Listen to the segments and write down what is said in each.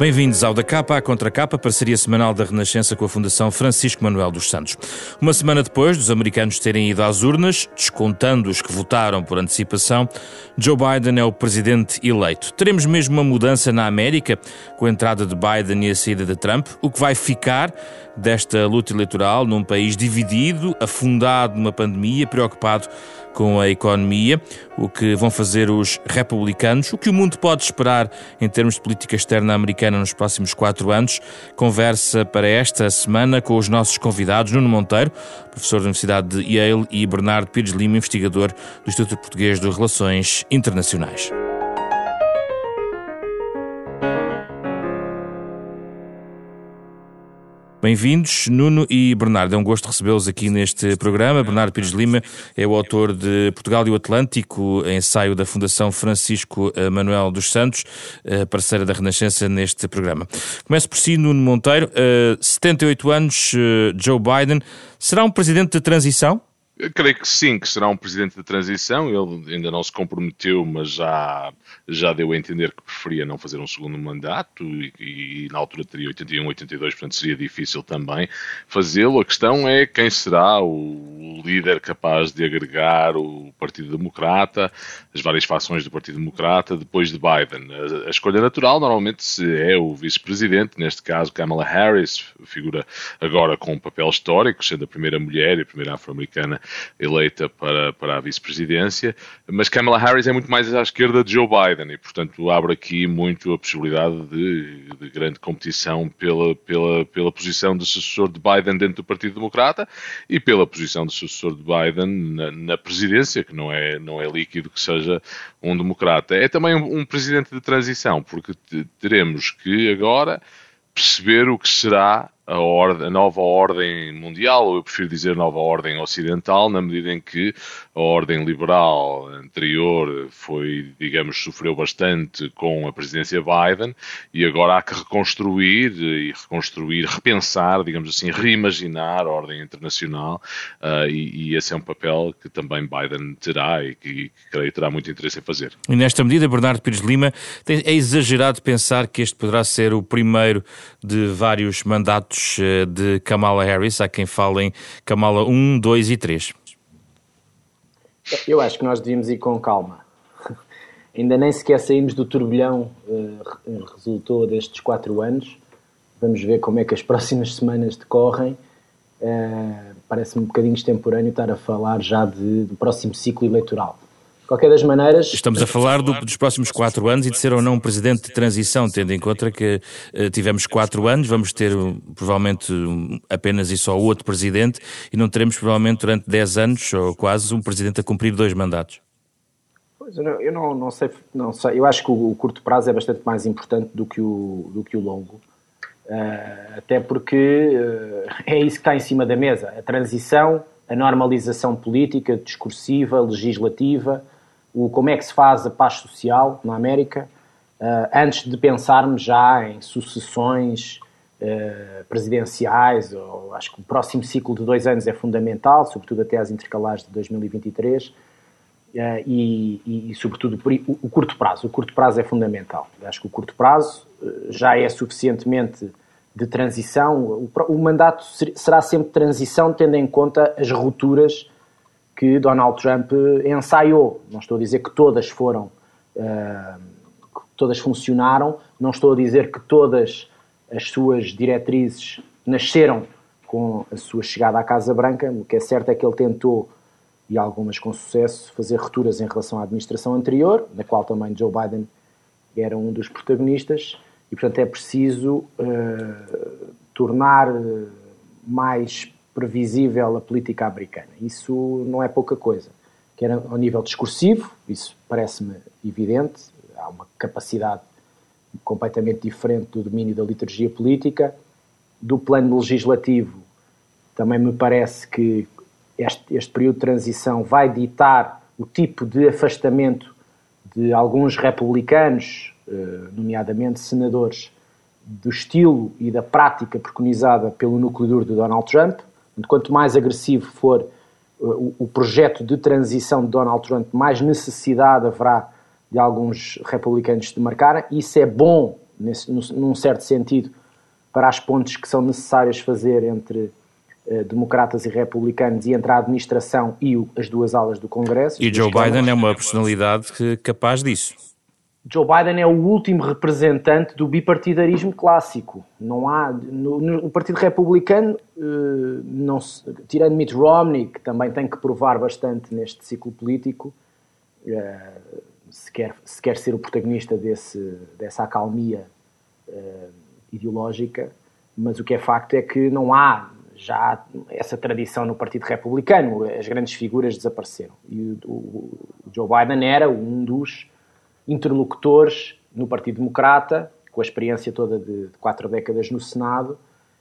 Bem-vindos ao Da Capa à Contra Capa, parceria semanal da Renascença com a Fundação Francisco Manuel dos Santos. Uma semana depois dos americanos terem ido às urnas, descontando os que votaram por antecipação, Joe Biden é o presidente eleito. Teremos mesmo uma mudança na América, com a entrada de Biden e a saída de Trump? O que vai ficar desta luta eleitoral num país dividido, afundado numa pandemia, preocupado com a economia? O que vão fazer os republicanos? O que o mundo pode esperar em termos de política externa americana nos próximos 4 anos? Conversa para esta semana com os nossos convidados, Nuno Monteiro, professor da Universidade de Yale, e Bernardo Pires Lima, investigador do Instituto Português de Relações Internacionais. Bem-vindos, Nuno e Bernardo. É um gosto recebê-los aqui neste programa. Bernardo Pires Lima é o autor de Portugal e o Atlântico, ensaio da Fundação Francisco Manuel dos Santos, parceira da Renascença neste programa. Começo por si, Nuno Monteiro. 78 anos, Joe Biden. Será um presidente de transição? Eu creio que sim, que será um presidente de transição. Ele ainda não se comprometeu, mas já deu a entender que preferia não fazer um segundo mandato e na altura teria 81, 82, portanto seria difícil também fazê-lo. A questão é quem será o líder capaz de agregar o Partido Democrata, as várias fações do Partido Democrata, depois de Biden. A escolha natural normalmente é o vice-presidente, neste caso Kamala Harris, figura agora com um papel histórico, sendo a primeira mulher e a primeira afro-americana eleita para a vice-presidência, mas Kamala Harris é muito mais à esquerda de Joe Biden e, portanto, abre aqui muito a possibilidade de grande competição pela posição de sucessor de Biden dentro do Partido Democrata e pela posição de sucessor de Biden na presidência, que não é líquido que seja um democrata. É também um presidente de transição, porque teremos que agora perceber o que será a nova ordem mundial, ou eu prefiro dizer nova ordem ocidental, na medida em que a ordem liberal anterior sofreu bastante com a presidência Biden e agora há que reconstruir, repensar, digamos assim, reimaginar a ordem internacional e esse é um papel que também Biden terá e que creio terá muito interesse em fazer. E nesta medida, Bernardo Pires Lima, é exagerado pensar que este poderá ser o primeiro de vários mandatos de Kamala Harris. Há quem fale em Kamala 1, 2 e 3. Eu acho que nós devíamos ir com calma. Ainda nem sequer saímos do turbilhão resultou destes 4 anos. Vamos ver como é que as próximas semanas decorrem. Parece-me um bocadinho extemporâneo estar a falar já do próximo ciclo eleitoral. De qualquer das maneiras... Estamos a falar dos próximos 4 anos e de ser ou não um presidente de transição, tendo em conta que tivemos 4 anos, vamos ter provavelmente apenas e só outro presidente e não teremos provavelmente durante 10 anos ou quase um presidente a cumprir 2 mandatos. Pois, eu não sei. Eu acho que o curto prazo é bastante mais importante do que o longo. Até porque é isso que está em cima da mesa. A transição, a normalização política, discursiva, legislativa, como é que se faz a paz social na América, antes de pensarmos já em sucessões presidenciais. Acho que o próximo ciclo de 2 anos é fundamental, sobretudo até às intercalares de 2023, e sobretudo o curto prazo. O curto prazo é fundamental. Acho que o curto prazo já é suficientemente de transição. O mandato será sempre transição, tendo em conta as rupturas que Donald Trump ensaiou. Não estou a dizer que todas funcionaram, não estou a dizer que todas as suas diretrizes nasceram com a sua chegada à Casa Branca. O que é certo é que ele tentou, e algumas com sucesso, fazer rupturas em relação à administração anterior, na qual também Joe Biden era um dos protagonistas, e portanto é preciso tornar mais previsível a política americana. Isso não é pouca coisa. Quer ao nível discursivo, isso parece-me evidente, há uma capacidade completamente diferente do domínio da liturgia política. Do plano legislativo, também me parece que este período de transição vai ditar o tipo de afastamento de alguns republicanos, nomeadamente senadores, do estilo e da prática preconizada pelo núcleo duro de Donald Trump. Quanto mais agressivo for o projeto de transição de Donald Trump, mais necessidade haverá de alguns republicanos se demarcarem. Isso é bom num certo sentido, para as pontes que são necessárias fazer entre democratas e republicanos e entre a administração e as duas alas do Congresso. E Joe Biden é uma personalidade capaz disso. Joe Biden é o último representante do bipartidarismo clássico. Não há no Partido Republicano, tirando Mitt Romney, que também tem que provar bastante neste ciclo político, se quer ser o protagonista dessa acalmia ideológica, mas o que é facto é que não há já essa tradição no Partido Republicano. As grandes figuras desapareceram. E o Joe Biden era um dos interlocutores no Partido Democrata, com a experiência toda de 4 décadas no Senado,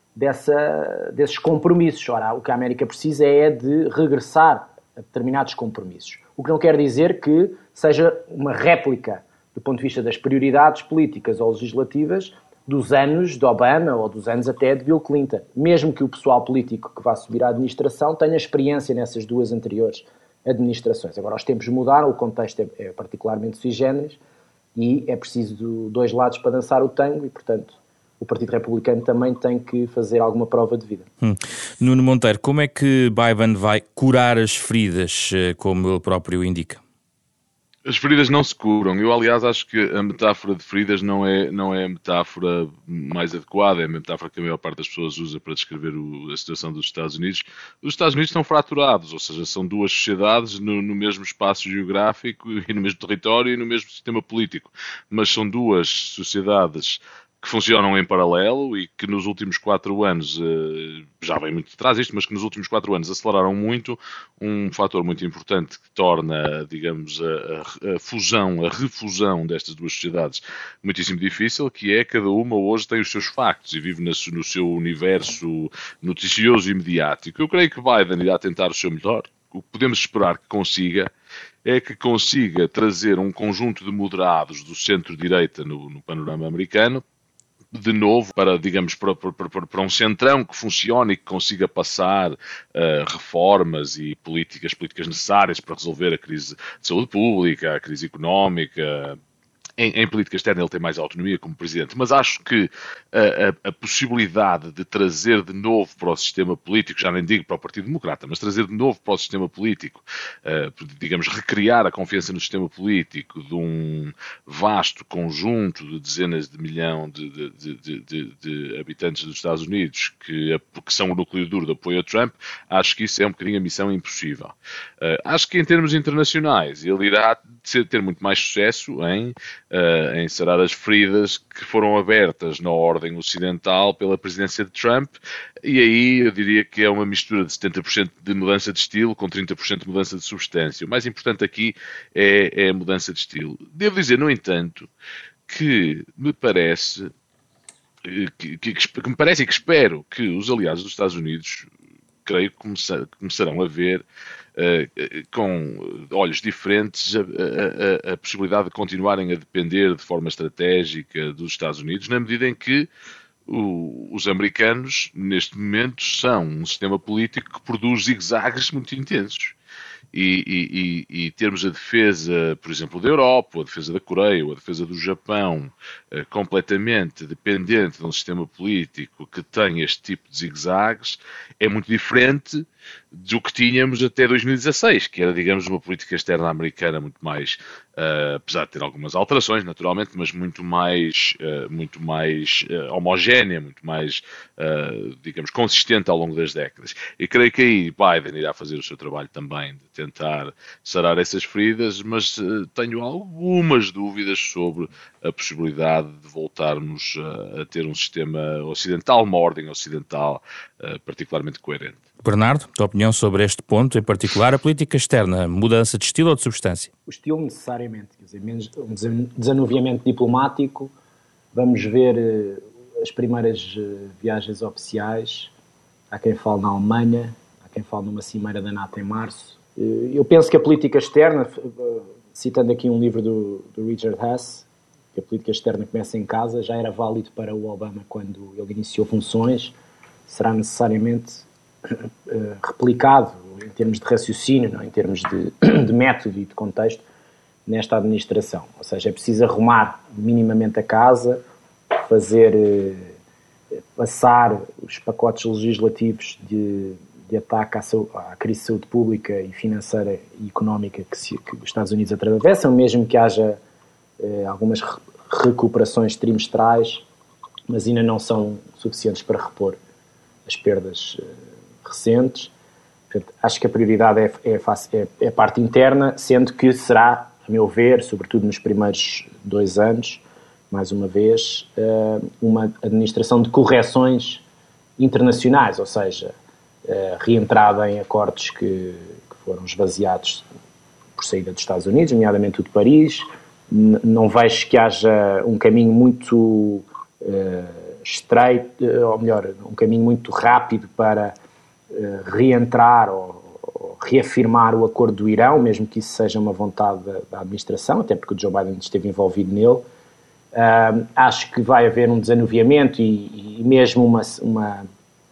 desses compromissos. Ora, o que a América precisa é de regressar a determinados compromissos. O que não quer dizer que seja uma réplica, do ponto de vista das prioridades políticas ou legislativas, dos anos de Obama ou dos anos até de Bill Clinton. Mesmo que o pessoal político que vá subir à administração tenha experiência nessas duas anteriores administrações. Agora, os tempos mudaram, o contexto é particularmente sui generis e é preciso dois lados para dançar o tango e, portanto, o Partido Republicano também tem que fazer alguma prova de vida. Nuno Monteiro, como é que Biden vai curar as feridas, como ele próprio indica? As feridas não se curam. Eu, aliás, acho que a metáfora de feridas não é a metáfora mais adequada, é a metáfora que a maior parte das pessoas usa para descrever a situação dos Estados Unidos. Os Estados Unidos estão fraturados, ou seja, são duas sociedades no mesmo espaço geográfico e no mesmo território e no mesmo sistema político, mas são duas sociedades que funcionam em paralelo e que nos últimos 4 anos, já vem muito de trás isto, mas que nos últimos 4 anos aceleraram muito um fator muito importante que torna, digamos, a refusão destas duas sociedades muitíssimo difícil, que é cada uma hoje tem os seus factos e vive no seu universo noticioso e mediático. Eu creio que Biden irá tentar o seu melhor. O que podemos esperar que consiga é que consiga trazer um conjunto de moderados do centro-direita no panorama americano, de novo, para, digamos, para um centrão que funcione e que consiga passar reformas e políticas necessárias para resolver a crise de saúde pública, a crise económica. Em política externa ele tem mais autonomia como presidente, mas acho que a possibilidade de trazer de novo para o sistema político, já nem digo para o Partido Democrata, mas trazer de novo para o sistema político, digamos, recriar a confiança no sistema político de um vasto conjunto de dezenas de milhões de habitantes dos Estados Unidos que são o núcleo duro de apoio a Trump, acho que isso é um bocadinho a missão impossível. Acho que em termos internacionais ele irá ter muito mais sucesso em sarar as feridas que foram abertas na ordem ocidental pela presidência de Trump, e aí eu diria que é uma mistura de 70% de mudança de estilo com 30% de mudança de substância. O mais importante aqui é a mudança de estilo. Devo dizer, no entanto, que me parece e que espero que os aliados dos Estados Unidos, creio que começarão a ver com olhos diferentes a possibilidade de continuarem a depender de forma estratégica dos Estados Unidos, na medida em que os americanos, neste momento, são um sistema político que produz zigue-zagues muito intensos. E termos a defesa, por exemplo, da Europa, ou a defesa da Coreia, ou a defesa do Japão, completamente dependente de um sistema político que tem este tipo de zigue-zagues, é muito diferente do que tínhamos até 2016, que era, digamos, uma política externa americana muito mais, apesar de ter algumas alterações, naturalmente, mas muito mais homogénea, muito mais, digamos, consistente ao longo das décadas. E creio que aí Biden irá fazer o seu trabalho também de tentar sarar essas feridas, mas tenho algumas dúvidas sobre a possibilidade de voltarmos a ter um sistema ocidental, uma ordem ocidental particularmente coerente. Bernardo, tua opinião sobre este ponto, em particular a política externa, mudança de estilo ou de substância? O estilo necessariamente, quer dizer, menos um desanuviamento diplomático, vamos ver as primeiras viagens oficiais, há quem fale na Alemanha, há quem fale numa cimeira da NATO em março. Eu penso que a política externa, citando aqui um livro do Richard Haass, que a política externa começa em casa, já era válido para o Obama quando ele iniciou funções, será necessariamente replicado em termos de raciocínio, não? Em termos de método e de contexto nesta administração. Ou seja, é preciso arrumar minimamente a casa, fazer passar os pacotes legislativos de ataque à crise de saúde pública e financeira e económica que os Estados Unidos atravessam, mesmo que haja algumas recuperações trimestrais, mas ainda não são suficientes para repor as perdas recentes. Portanto, acho que a prioridade é a parte interna, sendo que será, a meu ver, sobretudo nos primeiros 2 anos, mais uma vez, uma administração de correções internacionais, ou seja, reentrada em acordos que foram esvaziados por saída dos Estados Unidos, nomeadamente o de Paris. Não vejo que haja um caminho muito estreito, ou melhor, um caminho muito rápido para reentrar ou reafirmar o acordo do Irão, mesmo que isso seja uma vontade da administração, até porque o Joe Biden esteve envolvido nele. Acho que vai haver um desanuviamento e mesmo uma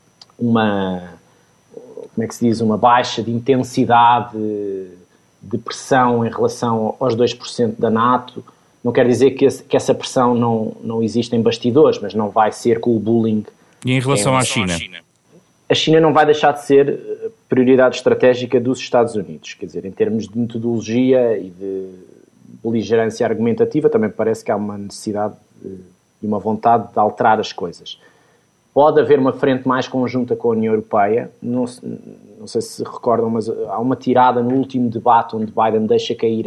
como é que se diz, uma baixa de intensidade de pressão em relação aos 2% da NATO. Não quer dizer que essa pressão não existe em bastidores, mas não vai ser com o bullying. E em relação à China? A China não vai deixar de ser prioridade estratégica dos Estados Unidos. Quer dizer, em termos de metodologia e de beligerância argumentativa, também parece que há uma necessidade e uma vontade de alterar as coisas. Pode haver uma frente mais conjunta com a União Europeia. Não sei se recordam, mas há uma tirada no último debate onde Biden deixa cair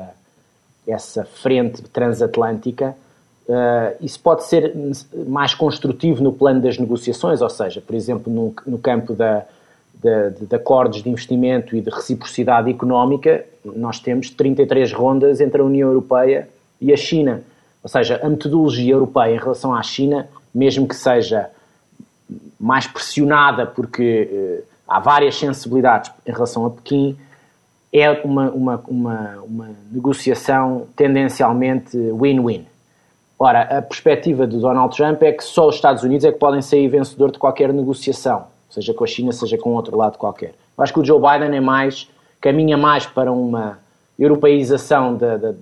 essa frente transatlântica. Isso pode ser mais construtivo no plano das negociações, ou seja, por exemplo, no campo de acordos de investimento e de reciprocidade económica, nós temos 33 rondas entre a União Europeia e a China. Ou seja, a metodologia europeia em relação à China, mesmo que seja mais pressionada porque há várias sensibilidades em relação a Pequim, é uma negociação tendencialmente win-win. Ora, a perspectiva do Donald Trump é que só os Estados Unidos é que podem sair vencedor de qualquer negociação, seja com a China, seja com outro lado qualquer. Eu acho que o Joe Biden caminha mais para uma europeização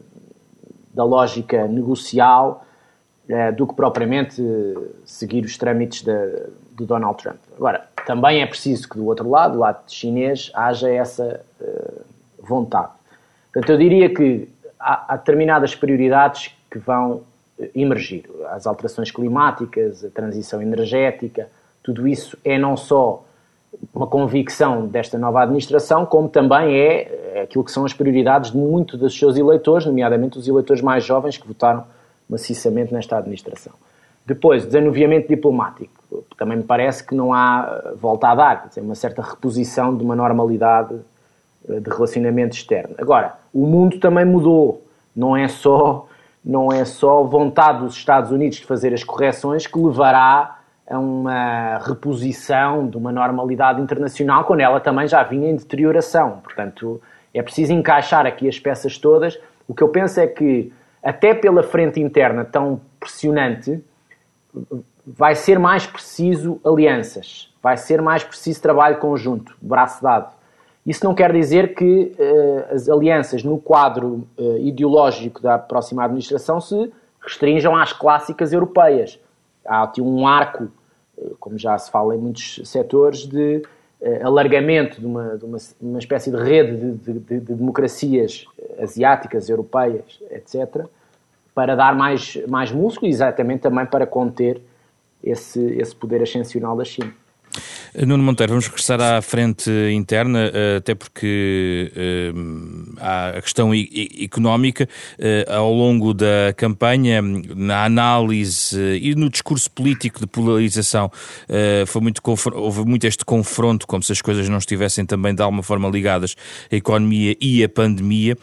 da lógica negocial do que propriamente seguir os trâmites do Donald Trump. Agora, também é preciso que do outro lado, do lado chinês, haja essa vontade. Portanto, eu diria que há determinadas prioridades que vão emergir. As alterações climáticas, a transição energética, tudo isso é não só uma convicção desta nova administração, como também é aquilo que são as prioridades de muitos dos seus eleitores, nomeadamente os eleitores mais jovens que votaram maciçamente nesta administração. Depois, desanuviamento diplomático. Também me parece que não há volta a dar, quer dizer, uma certa reposição de uma normalidade de relacionamento externo. Agora, o mundo também mudou. Não é só vontade dos Estados Unidos de fazer as correções que levará a uma reposição de uma normalidade internacional quando ela também já vinha em deterioração. Portanto, é preciso encaixar aqui as peças todas. O que eu penso é que, até pela frente interna tão pressionante, vai ser mais preciso alianças, vai ser mais preciso trabalho conjunto, braço dado. Isso não quer dizer que as alianças no quadro ideológico da próxima administração se restringam às clássicas europeias. Há aqui um arco, como já se fala em muitos setores, de alargamento de uma espécie de rede de democracias asiáticas, europeias, etc., para dar mais músculo e exatamente também para conter esse poder ascensional da China. Nuno Monteiro, vamos regressar à frente interna, até porque há a questão económica. Ao longo da campanha, na análise e no discurso político de polarização, houve muito este confronto, como se as coisas não estivessem também de alguma forma ligadas à economia e à pandemia.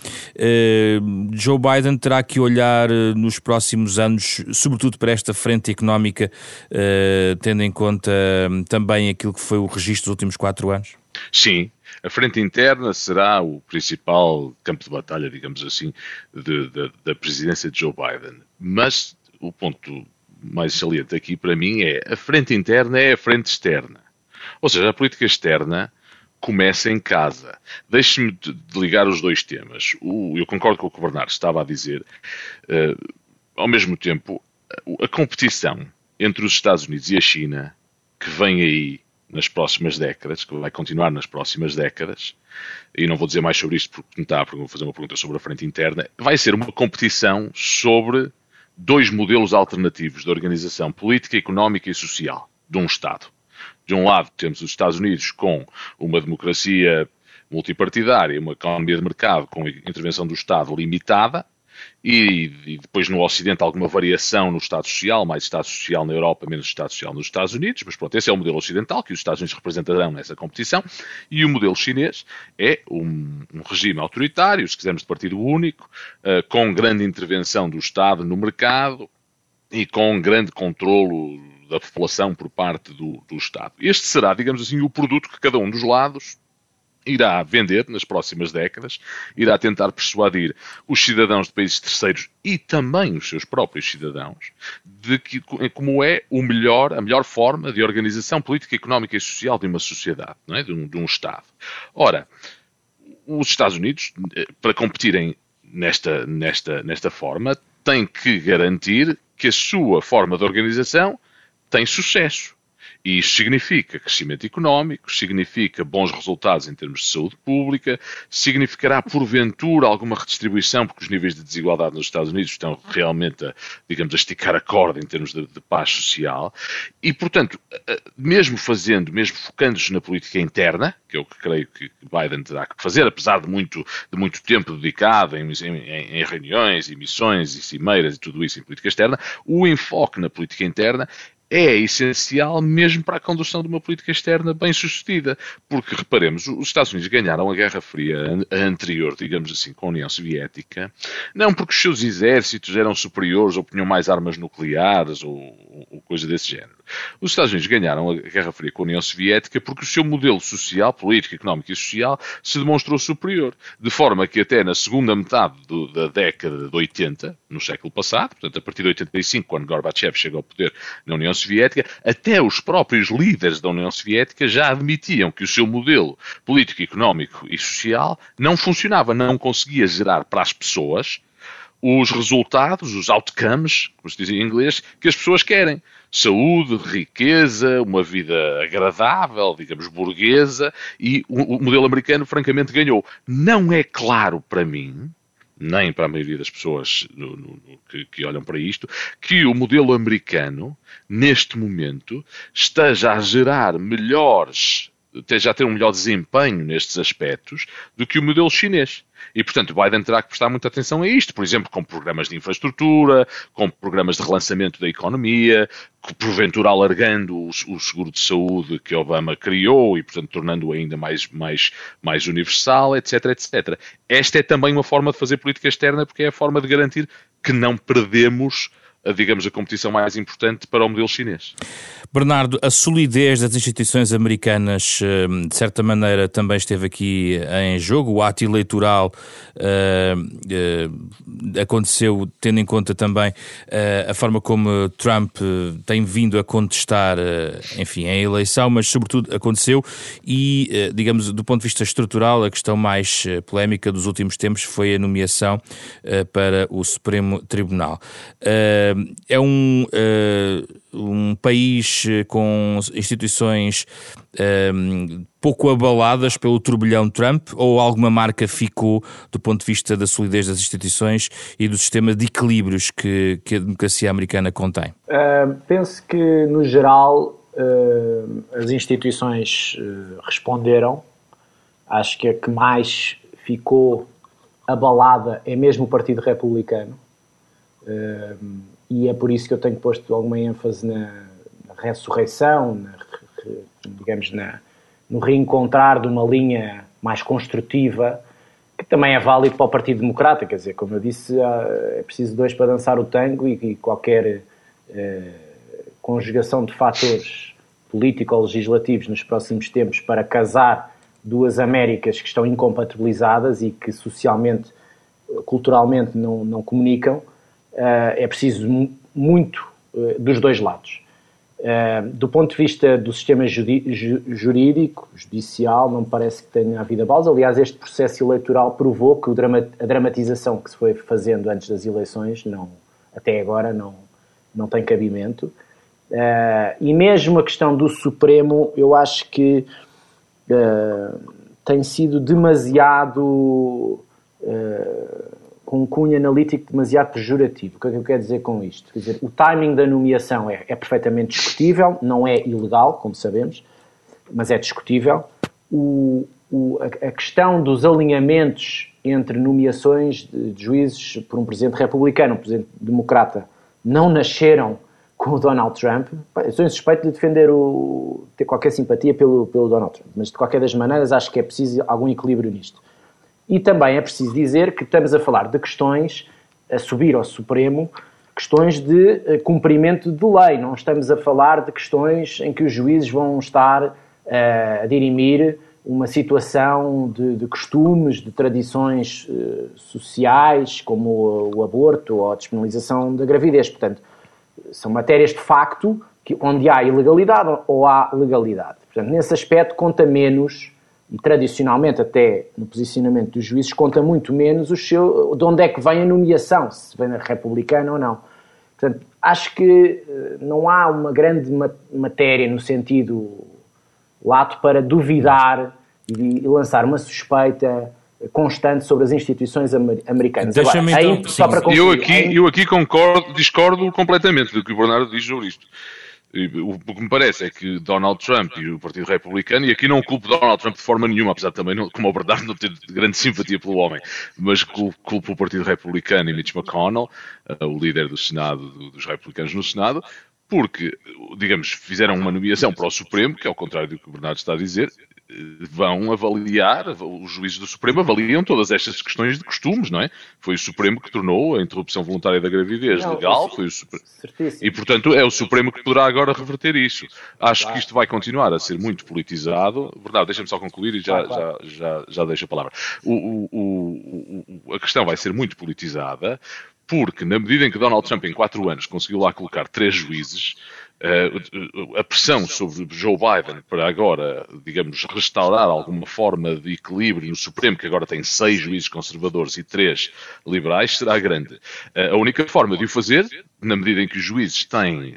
Joe Biden terá que olhar nos próximos anos, sobretudo para esta frente económica, tendo em conta também aquilo que foi o registro dos últimos 4 anos? Sim, a frente interna será o principal campo de batalha, digamos assim, da presidência de Joe Biden. Mas o ponto mais saliente aqui para mim é a frente interna é a frente externa. Ou seja, a política externa começa em casa. Deixe-me de ligar os dois temas. Eu concordo com o que o Bernardo estava a dizer. Ao mesmo tempo, a competição entre os Estados Unidos e a China, que vem aí nas próximas décadas, que vai continuar nas próximas décadas, e não vou dizer mais sobre isto porque não está a fazer uma pergunta sobre a frente interna, vai ser uma competição sobre dois modelos alternativos de organização política, económica e social de um Estado. De um lado temos os Estados Unidos com uma democracia multipartidária, uma economia de mercado com intervenção do Estado limitada, e depois no Ocidente alguma variação no Estado Social, mais Estado Social na Europa, menos Estado Social nos Estados Unidos, mas pronto, esse é o modelo ocidental que os Estados Unidos representarão nessa competição, e o modelo chinês é um regime autoritário, se quisermos de partido único, com grande intervenção do Estado no mercado e com grande controlo da população por parte do Estado. Este será, digamos assim, o produto que cada um dos lados irá vender nas próximas décadas, irá tentar persuadir os cidadãos de países terceiros e também os seus próprios cidadãos de que, como é a melhor forma de organização política, económica e social de uma sociedade, não é? de um Estado. Ora, os Estados Unidos, para competirem nesta forma, têm que garantir que a sua forma de organização tem sucesso. E isto significa crescimento económico, significa bons resultados em termos de saúde pública, significará, porventura, alguma redistribuição, porque os níveis de desigualdade nos Estados Unidos estão realmente a esticar a corda em termos de paz social. E, portanto, mesmo focando-se na política interna, que é o que creio que Biden terá que fazer, apesar de muito tempo dedicado em reuniões, e missões e cimeiras e tudo isso em política externa, o enfoque na política interna é essencial mesmo para a condução de uma política externa bem-sucedida. Porque, reparemos, os Estados Unidos ganharam a Guerra Fria anterior, digamos assim, com a União Soviética, não porque os seus exércitos eram superiores ou punham mais armas nucleares ou coisa desse género. Os Estados Unidos ganharam a Guerra Fria com a União Soviética porque o seu modelo social, político, económico e social se demonstrou superior. De forma que até na segunda metade da década de 80, no século passado, portanto a partir de 85, quando Gorbachev chega ao poder na União Soviética, até os próprios líderes da União Soviética já admitiam que o seu modelo político, económico e social não funcionava, não conseguia gerar para as pessoas os resultados, os outcomes, como se diz em inglês, que as pessoas querem. Saúde, riqueza, uma vida agradável, digamos, burguesa, e o modelo americano francamente ganhou. Não é claro para mim, nem para a maioria das pessoas que olham para isto, que o modelo americano, neste momento, esteja a gerar esteja a ter um melhor desempenho nestes aspectos do que o modelo chinês. E, portanto, o Biden terá que prestar muita atenção a isto, por exemplo, com programas de infraestrutura, com programas de relançamento da economia, porventura alargando o seguro de saúde que Obama criou e, portanto, tornando-o ainda mais universal, etc, etc. Esta é também uma forma de fazer política externa, porque é a forma de garantir que não perdemos a competição mais importante para o modelo chinês. Bernardo, a solidez das instituições americanas, de certa maneira, também esteve aqui em jogo. O ato eleitoral aconteceu tendo em conta também a forma como Trump tem vindo a contestar, enfim, a eleição, mas sobretudo aconteceu e, digamos, do ponto de vista estrutural, a questão mais polémica dos últimos tempos foi a nomeação para o Supremo Tribunal. É um país com instituições pouco abaladas pelo turbilhão Trump, ou alguma marca ficou do ponto de vista da solidez das instituições e do sistema de equilíbrios que a democracia americana contém? Penso que, no geral, as instituições responderam. Acho que a que mais ficou abalada é mesmo o Partido Republicano. E é por isso que eu tenho posto alguma ênfase na ressurreição, no reencontrar de uma linha mais construtiva, que também é válido para o Partido Democrata. Quer dizer, como eu disse, é preciso dois para dançar o tango e qualquer conjugação de fatores político-legislativos nos próximos tempos para casar duas Américas que estão incompatibilizadas e que socialmente, culturalmente não comunicam. É preciso muito dos dois lados. Do ponto de vista do sistema jurídico, judicial, não me parece que tenha havido abalos. Aliás, este processo eleitoral provou que a dramatização que se foi fazendo antes das eleições, até agora, não tem cabimento. E mesmo a questão do Supremo, eu acho que tem sido demasiado, com um cunho analítico demasiado pejorativo. O que é que eu quero dizer com isto? Quer dizer, o timing da nomeação é perfeitamente discutível, não é ilegal, como sabemos, mas é discutível. A questão dos alinhamentos entre nomeações de juízes por um presidente republicano e um presidente democrata não nasceram com o Donald Trump. Eu sou insuspeito de defender ter qualquer simpatia pelo Donald Trump, mas de qualquer das maneiras acho que é preciso algum equilíbrio nisto. E também é preciso dizer que estamos a falar de questões a subir ao Supremo, questões de cumprimento de lei, não estamos a falar de questões em que os juízes vão estar a dirimir uma situação de costumes, de tradições sociais, como o aborto ou a despenalização da gravidez. Portanto, são matérias de facto onde há ilegalidade ou há legalidade. Portanto, nesse aspecto conta menos, e tradicionalmente até no posicionamento dos juízes, conta muito menos de onde é que vem a nomeação, se vem da republicana ou não. Portanto, acho que não há uma grande matéria no sentido lato para duvidar e lançar uma suspeita constante sobre as instituições americanas. Deixa-me agora, então, só para concluir, eu aqui discordo completamente do que o Bernardo diz sobre isto. O que me parece é que Donald Trump e o Partido Republicano, e aqui não culpo Donald Trump de forma nenhuma, apesar de também, como o Bernardo, não ter grande simpatia pelo homem, mas culpo o Partido Republicano e Mitch McConnell, o líder do Senado, dos republicanos no Senado, porque, digamos, fizeram uma nomeação para o Supremo, que é ao contrário do que o Bernardo está a dizer, vão avaliar, os juízes do Supremo avaliam todas estas questões de costumes, não é? Foi o Supremo que tornou a interrupção voluntária da gravidez legal, foi o Supremo. E, portanto, é o Supremo que poderá agora reverter isso. Acho que isto vai continuar a ser muito politizado. Bernardo, deixa-me só concluir e já deixo a palavra. A questão vai ser muito politizada, porque, na medida em que Donald Trump, em 4 anos, conseguiu lá colocar 3 juízes, a pressão sobre Joe Biden para agora, digamos, restaurar alguma forma de equilíbrio no Supremo, que agora tem 6 juízes conservadores e 3 liberais, será grande. A única forma de o fazer, na medida em que os juízes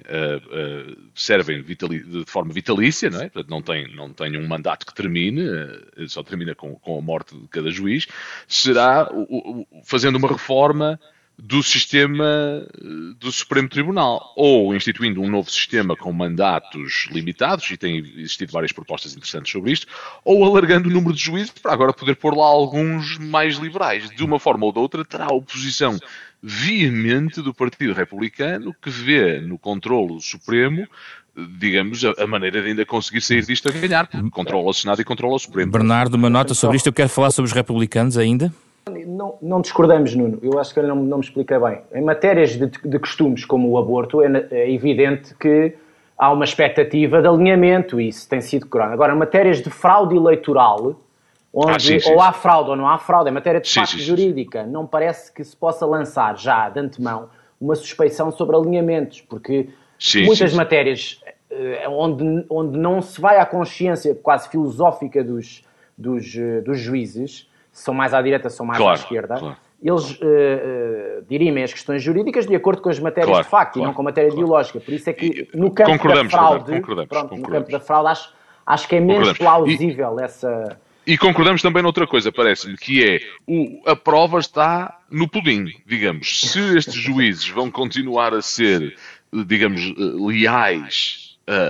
servem de forma vitalícia, não é? Portanto, não tem um mandato que termine, só termina com a morte de cada juiz, será fazendo uma reforma do sistema do Supremo Tribunal, ou instituindo um novo sistema com mandatos limitados, e tem existido várias propostas interessantes sobre isto, ou alargando o número de juízes para agora poder pôr lá alguns mais liberais. De uma forma ou de outra, terá a oposição veemente do Partido Republicano, que vê no controlo supremo, digamos, a maneira de ainda conseguir sair disto a ganhar, porque controla o Senado e controla o Supremo. Bernardo, uma nota sobre isto. Eu quero falar sobre os republicanos ainda. Não discordamos, Nuno. Eu acho que ele não me explica bem. Em matérias de costumes como o aborto, é evidente que há uma expectativa de alinhamento e isso tem sido corado. Agora, em matérias de fraude eleitoral, onde ou há fraude ou não há fraude, em matéria de facto jurídica, não parece que se possa lançar já de antemão uma suspeição sobre alinhamentos, porque muitas matérias onde não se vai à consciência quase filosófica dos juízes, são mais à direita, são mais à esquerda, eles dirimem as questões jurídicas de acordo com as matérias de facto e não com a matéria ideológica. Por isso é que no campo da fraude, no campo da fraude acho que é menos plausível essa... E concordamos também noutra coisa, parece-me, que é a prova está no pudim, digamos. Se estes juízes vão continuar a ser, digamos, leais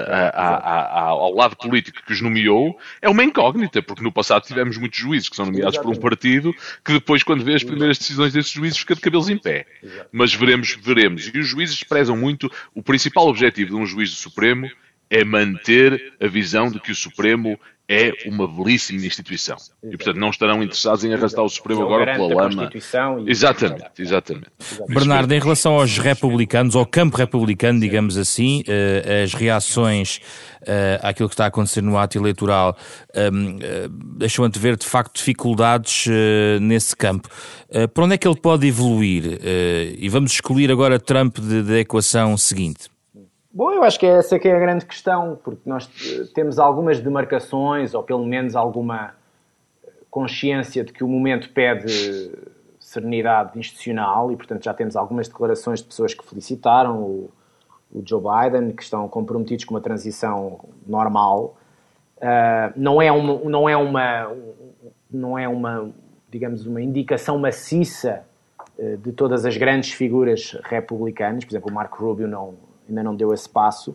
ao lado político que os nomeou, é uma incógnita, porque no passado tivemos muitos juízes que são nomeados por um partido que depois, quando vê as primeiras decisões desses juízes, fica de cabelos em pé. Mas veremos. E os juízes prezam muito. O principal objetivo de um juiz do Supremo é manter a visão de que o Supremo é uma belíssima instituição. E, portanto, não estarão interessados em arrastar o Supremo agora pela lama. Exatamente. Bernardo, em relação aos republicanos, ao campo republicano, digamos assim, as reações àquilo que está a acontecer no ato eleitoral deixam antever, de facto, dificuldades nesse campo. Para onde é que ele pode evoluir? E vamos excluir agora Trump da equação seguinte. Bom, eu acho que essa que é a grande questão, porque nós temos algumas demarcações, ou pelo menos alguma consciência de que o momento pede serenidade institucional, e portanto já temos algumas declarações de pessoas que felicitaram o Joe Biden, que estão comprometidos com uma transição normal. Não é uma, digamos, uma indicação maciça de todas as grandes figuras republicanas. Por exemplo, o Marco Rubio ainda não deu esse passo,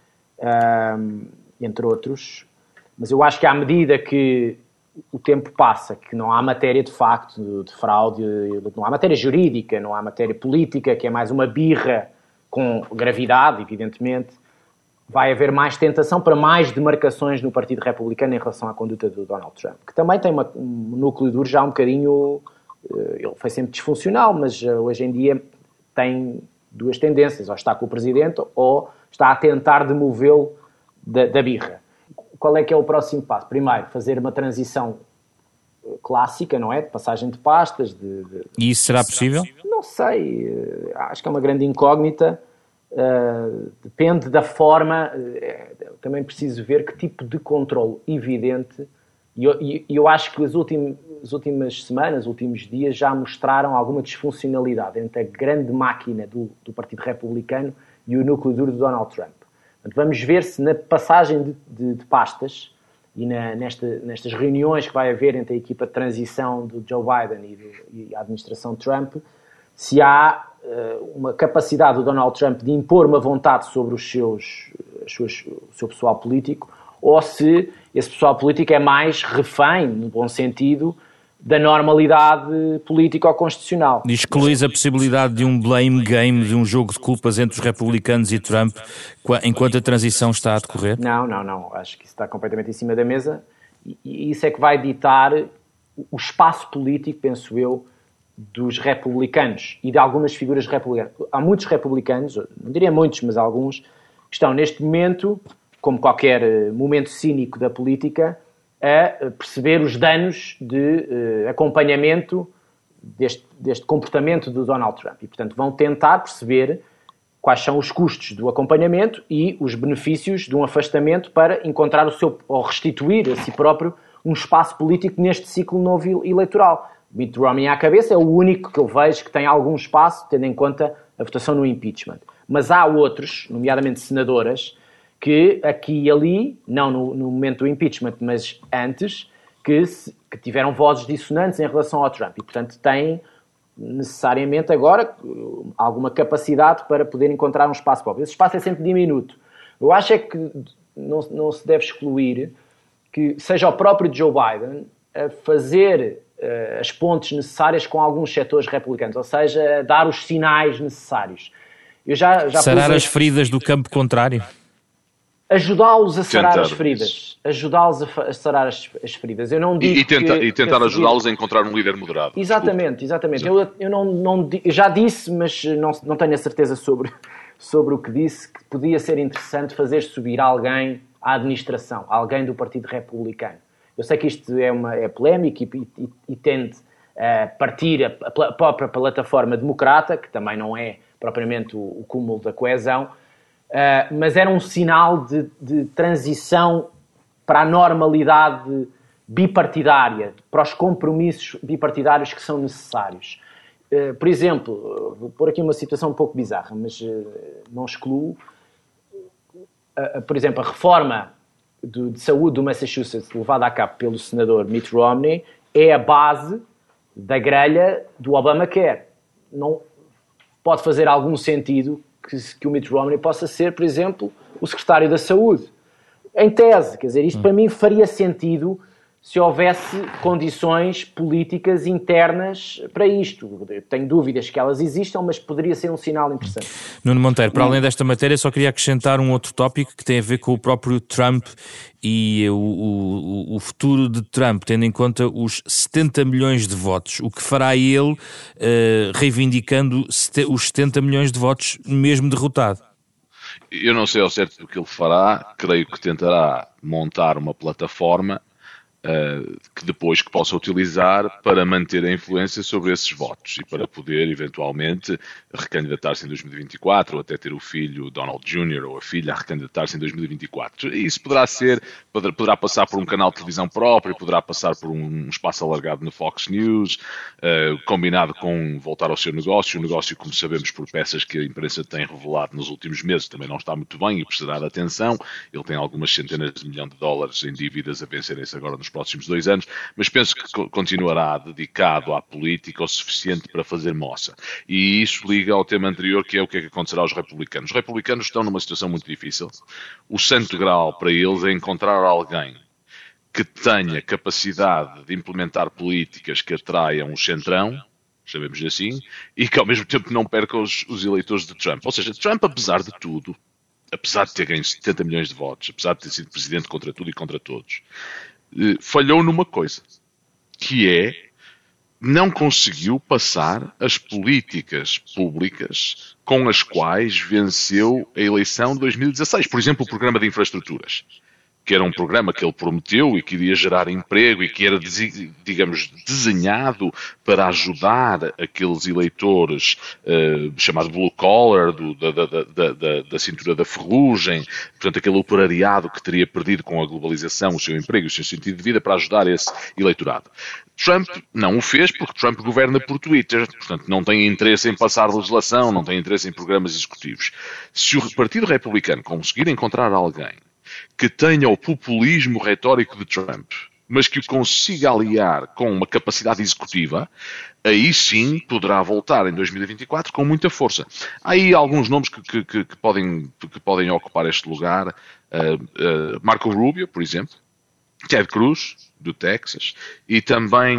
entre outros. Mas eu acho que à medida que o tempo passa, que não há matéria de facto de fraude, não há matéria jurídica, não há matéria política, que é mais uma birra com gravidade, evidentemente, vai haver mais tentação para mais demarcações no Partido Republicano em relação à conduta do Donald Trump, que também tem um núcleo duro já um bocadinho... Ele foi sempre disfuncional, mas hoje em dia tem duas tendências: ou está com o Presidente ou está a tentar demovê-lo da birra. Qual é que é o próximo passo? Primeiro, fazer uma transição clássica, não é? De passagem de pastas. E isso será possível? Não sei. Acho que é uma grande incógnita. Depende da forma. Também preciso ver que tipo de controle evidente. E eu acho que as últimas semanas, os últimos dias, já mostraram alguma disfuncionalidade entre a grande máquina do Partido Republicano e o núcleo duro de Donald Trump. Portanto, vamos ver se na passagem de pastas e nestas reuniões que vai haver entre a equipa de transição do Joe Biden e a administração Trump, se há uma capacidade do Donald Trump de impor uma vontade sobre o seu pessoal político, ou se esse pessoal político é mais refém, no bom sentido, da normalidade político-constitucional. E excluís a possibilidade de um blame game, de um jogo de culpas entre os republicanos e Trump, enquanto a transição está a decorrer? Não. Acho que isso está completamente em cima da mesa, e isso é que vai ditar o espaço político, penso eu, dos republicanos e de algumas figuras republicanas. Há muitos republicanos, não diria muitos, mas alguns, que estão neste momento, como qualquer momento cínico da política, a perceber os danos de acompanhamento deste comportamento do Donald Trump. E, portanto, vão tentar perceber quais são os custos do acompanhamento e os benefícios de um afastamento para encontrar ou restituir a si próprio um espaço político neste ciclo novo eleitoral. Mitt Romney à cabeça é o único que eu vejo que tem algum espaço, tendo em conta a votação no impeachment. Mas há outros, nomeadamente senadoras, que aqui e ali, não no momento do impeachment, mas antes, que tiveram vozes dissonantes em relação ao Trump e, portanto, têm necessariamente agora alguma capacidade para poder encontrar um espaço próprio. Esse espaço é sempre diminuto. Eu acho é que não se deve excluir que seja o próprio Joe Biden a fazer as pontes necessárias com alguns setores republicanos, ou seja, dar os sinais necessários. Eu já sarar as feridas do campo contrário? Ajudá-los a sarar as feridas. Ajudá-los a sarar as feridas. Eu não digo e tentar ajudá-los a encontrar um líder moderado. Exatamente. Eu já disse, mas não tenho a certeza sobre o que disse, que podia ser interessante fazer subir alguém à administração, alguém do Partido Republicano. Eu sei que isto é polémico e tende a partir a própria plataforma democrata, que também não é propriamente o cúmulo da coesão, mas era um sinal de transição para a normalidade bipartidária, para os compromissos bipartidários que são necessários. Por exemplo, vou pôr aqui uma situação um pouco bizarra, mas não excluo, por exemplo, a reforma de saúde do Massachusetts levada a cabo pelo senador Mitt Romney é a base da grelha do Obamacare. Não pode fazer algum sentido que o Mitt Romney possa ser, por exemplo, o secretário da Saúde. Em tese, quer dizer, isto para mim faria sentido se houvesse condições políticas internas para isto. Eu tenho dúvidas que elas existam, mas poderia ser um sinal interessante. Nuno Monteiro, para além desta matéria, só queria acrescentar um outro tópico que tem a ver com o próprio Trump e o futuro de Trump, tendo em conta os 70 milhões de votos. O que fará ele reivindicando os 70 milhões de votos mesmo derrotado? Eu não sei ao certo o que ele fará. Creio que tentará montar uma plataforma que depois que possa utilizar para manter a influência sobre esses votos e para poder, eventualmente, recandidatar-se em 2024 ou até ter o filho Donald Jr. ou a filha a recandidatar-se em 2024. E isso poderá passar por um canal de televisão próprio, poderá passar por um espaço alargado no Fox News, combinado com voltar ao seu negócio. O negócio, como sabemos por peças que a imprensa tem revelado nos últimos meses, também não está muito bem e precisará de atenção. Ele tem algumas centenas de milhões de dólares em dívidas a vencerem-se agora nos próximos 2 anos, mas penso que continuará dedicado à política o suficiente para fazer moça. E isso liga ao tema anterior, que é o que acontecerá aos republicanos. Os republicanos estão numa situação muito difícil. O santo grau para eles é encontrar alguém que tenha capacidade de implementar políticas que atraiam o centrão, chamemos assim, e que ao mesmo tempo não perca os eleitores de Trump. Ou seja, Trump, apesar de tudo, apesar de ter ganho 70 milhões de votos, apesar de ter sido presidente contra tudo e contra todos, falhou numa coisa, que é não conseguiu passar as políticas públicas com as quais venceu a eleição de 2016. Por exemplo, o programa de infraestruturas, que era um programa que ele prometeu e que iria gerar emprego e que era, digamos, desenhado para ajudar aqueles eleitores chamado blue collar, da cintura da ferrugem, portanto, aquele operariado que teria perdido com a globalização o seu emprego e o seu sentido de vida, para ajudar esse eleitorado. Trump não o fez porque Trump governa por Twitter, portanto não tem interesse em passar legislação, não tem interesse em programas executivos. Se o Partido Republicano conseguir encontrar alguém que tenha o populismo retórico de Trump, mas que o consiga aliar com uma capacidade executiva, aí sim poderá voltar em 2024 com muita força. Há aí alguns nomes que podem ocupar este lugar. Marco Rubio, por exemplo, Ted Cruz, do Texas, e também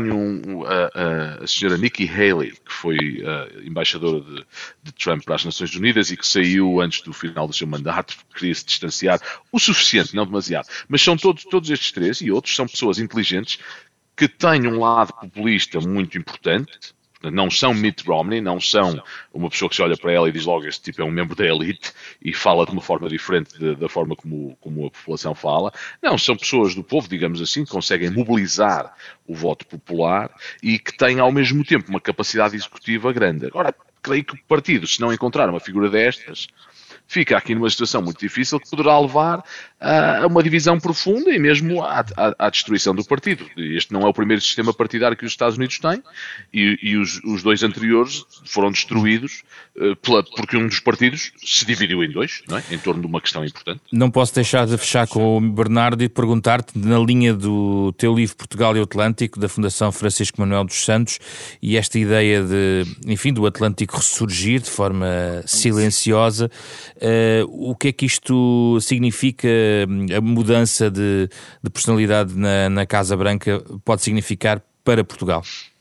a senhora Nikki Haley, que foi embaixadora de Trump para as Nações Unidas e que saiu antes do final do seu mandato, queria se distanciar o suficiente, não demasiado. Mas são todos estes três e outros são pessoas inteligentes que têm um lado populista muito importante. Não são Mitt Romney, não são uma pessoa que se olha para ela e diz logo este tipo é um membro da elite e fala de uma forma diferente da forma como a população fala. Não, são pessoas do povo, digamos assim, que conseguem mobilizar o voto popular e que têm ao mesmo tempo uma capacidade executiva grande. Agora, creio que o partido, se não encontrar uma figura destas, fica aqui numa situação muito difícil que poderá levar a uma divisão profunda e mesmo à destruição do partido. Este não é o primeiro sistema partidário que os Estados Unidos têm e os dois anteriores foram destruídos porque um dos partidos se dividiu em dois, não é? Em torno de uma questão importante. Não posso deixar de fechar com o Bernardo e perguntar-te, na linha do teu livro Portugal e o Atlântico, da Fundação Francisco Manuel dos Santos, e esta ideia do Atlântico ressurgir de forma silenciosa, o que é que isto significa, a mudança de personalidade na Casa Branca pode significar para Portugal?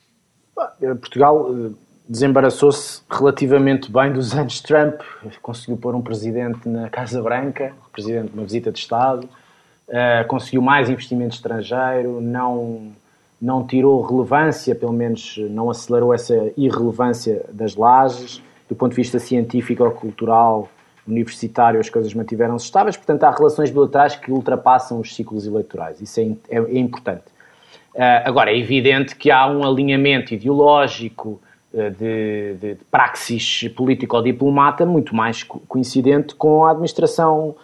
Portugal desembaraçou-se relativamente bem dos anos de Trump, conseguiu pôr um presidente na Casa Branca, presidente de uma visita de Estado, conseguiu mais investimento estrangeiro, não tirou relevância, pelo menos não acelerou essa irrelevância das lajes, do ponto de vista científico ou cultural, universitário, as coisas mantiveram-se estáveis, portanto há relações bilaterais que ultrapassam os ciclos eleitorais, isso é importante. Agora, é evidente que há um alinhamento ideológico de praxis político-diplomata muito mais coincidente com a administração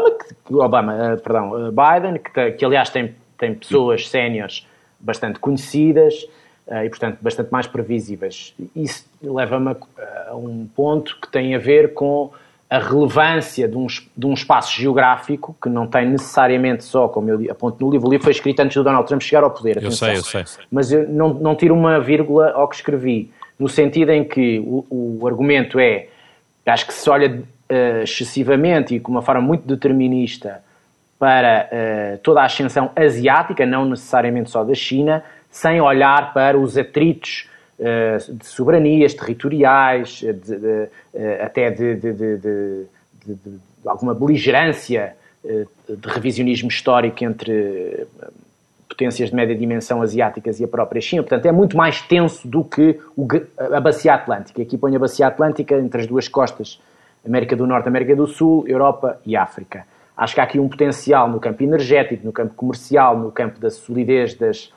Biden, que aliás tem pessoas séniores bastante conhecidas e, portanto, bastante mais previsíveis. Isso leva-me a um ponto que tem a ver com a relevância de um espaço geográfico que não tem necessariamente só, como eu aponto no livro, o livro foi escrito antes do Donald Trump chegar ao poder. Eu sei. Mas eu não tiro uma vírgula ao que escrevi, no sentido em que o argumento acho que se olha excessivamente e com uma forma muito determinista para toda a ascensão asiática, não necessariamente só da China, sem olhar para os atritos de soberanias territoriais, até de alguma beligerância de revisionismo histórico entre potências de média dimensão asiáticas e a própria China. Portanto, é muito mais tenso do que a Bacia Atlântica. Aqui ponho a Bacia Atlântica entre as duas costas, América do Norte, América do Sul, Europa e África. Acho que há aqui um potencial no campo energético, no campo comercial, no campo da solidez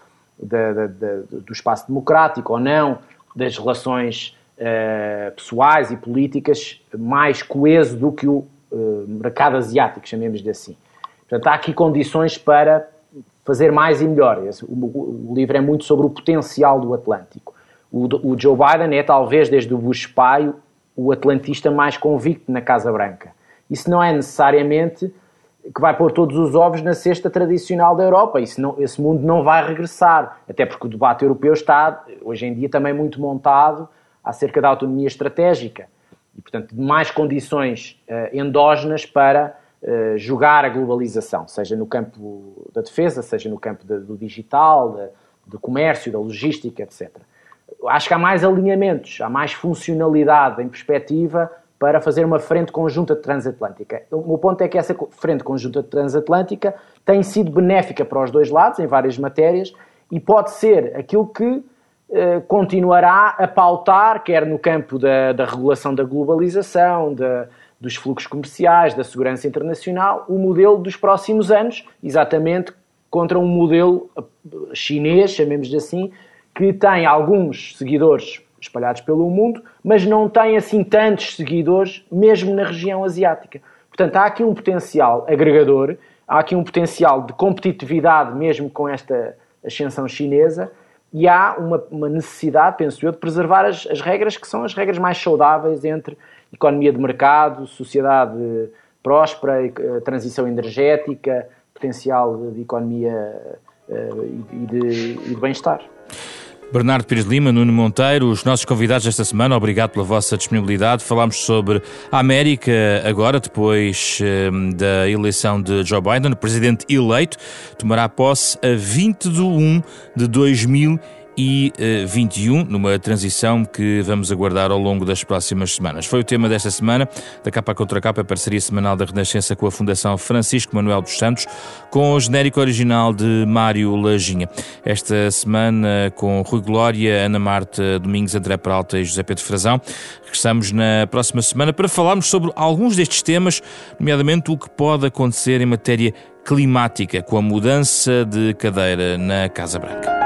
do espaço democrático ou não, das relações pessoais e políticas, mais coeso do que o mercado asiático, chamemos-lhe assim. Portanto, há aqui condições para fazer mais e melhor. O livro é muito sobre o potencial do Atlântico. O Joe Biden é, talvez, desde o Bush pai, o atlantista mais convicto na Casa Branca. Isso não é necessariamente que vai pôr todos os ovos na cesta tradicional da Europa. Esse mundo não vai regressar, até porque o debate europeu está, hoje em dia, também muito montado acerca da autonomia estratégica e, portanto, de mais condições endógenas para jogar a globalização, seja no campo da defesa, seja no campo do digital, do comércio, da logística, etc. Acho que há mais alinhamentos, há mais funcionalidade em perspectiva para fazer uma frente conjunta transatlântica. O meu ponto é que essa frente conjunta transatlântica tem sido benéfica para os dois lados, em várias matérias, e pode ser aquilo que continuará a pautar, quer no campo da regulação da globalização, dos fluxos comerciais, da segurança internacional, o modelo dos próximos anos, exatamente contra um modelo chinês, chamemos-lhe assim, que tem alguns seguidores espalhados pelo mundo, mas não tem assim tantos seguidores, mesmo na região asiática. Portanto, há aqui um potencial agregador, há aqui um potencial de competitividade, mesmo com esta ascensão chinesa, e há uma necessidade, penso eu, de preservar as regras que são as regras mais saudáveis entre economia de mercado, sociedade próspera, transição energética, potencial de economia e de bem-estar. Bernardo Pires Lima, Nuno Monteiro, os nossos convidados esta semana, obrigado pela vossa disponibilidade. Falámos sobre a América agora, depois da eleição de Joe Biden, o presidente eleito, tomará posse a 20 de 1 de 2021, numa transição que vamos aguardar ao longo das próximas semanas. Foi o tema desta semana, da Capa Contra Capa, a parceria semanal da Renascença com a Fundação Francisco Manuel dos Santos, com o genérico original de Mário Lajinha. Esta semana com Rui Glória, Ana Marta Domingos, André Peralta e José Pedro Frazão. Regressamos na próxima semana para falarmos sobre alguns destes temas, nomeadamente o que pode acontecer em matéria climática com a mudança de cadeira na Casa Branca.